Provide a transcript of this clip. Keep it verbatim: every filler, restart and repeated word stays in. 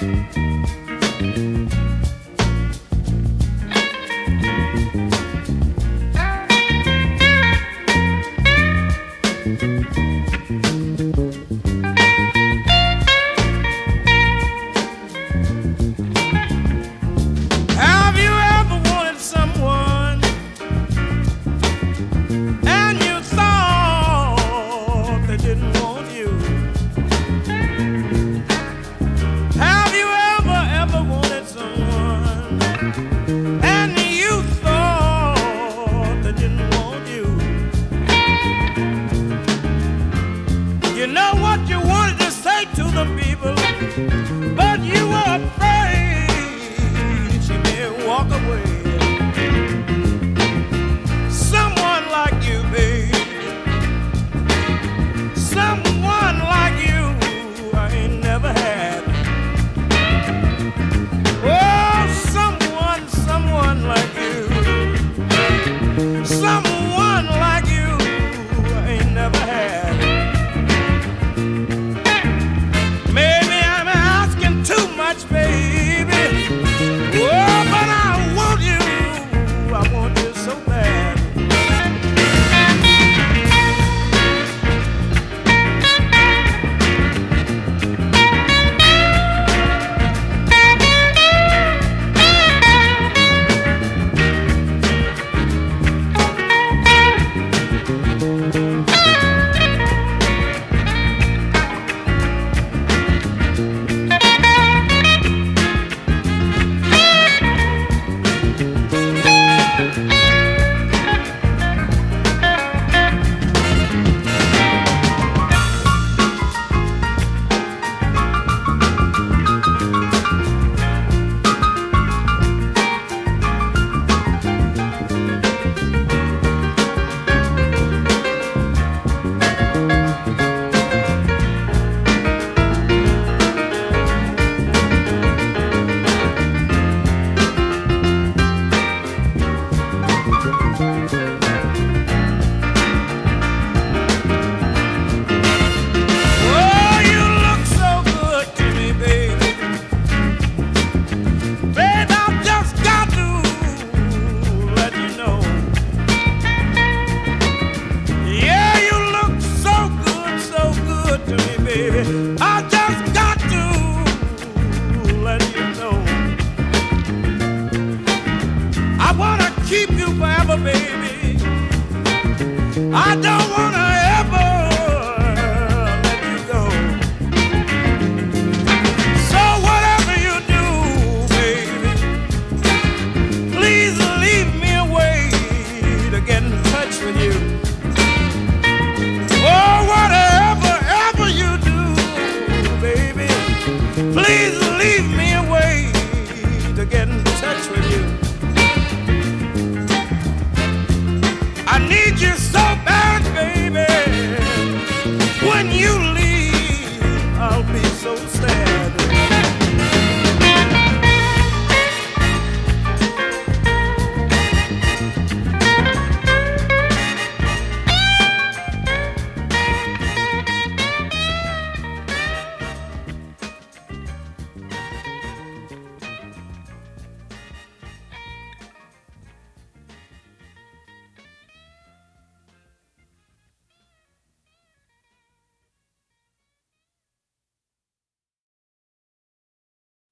Have you ever wanted someone and you thought they didn't want you? Have you ever, ever wanted someone and you thought they didn't want you? You know what you wanted to say to them people, but you were afraid she may walk away. Someone like you, babe. Someone like you I ain't never had. Oh, someone, someone like you. Someone like you I ain't never had. Maybe I'm asking too much, baby. Oh, but I want you. I want you so bad. Oh, you look so good to me, baby. Babe, I've just got to let you know. Yeah, you look so good, so good to me, baby. I just got to let you know. I wanna keep you forever, baby. I don't wanna ever let you go. So whatever you do, baby, please leave me a way to get in touch with you. Oh, whatever, ever you do, baby, please leave me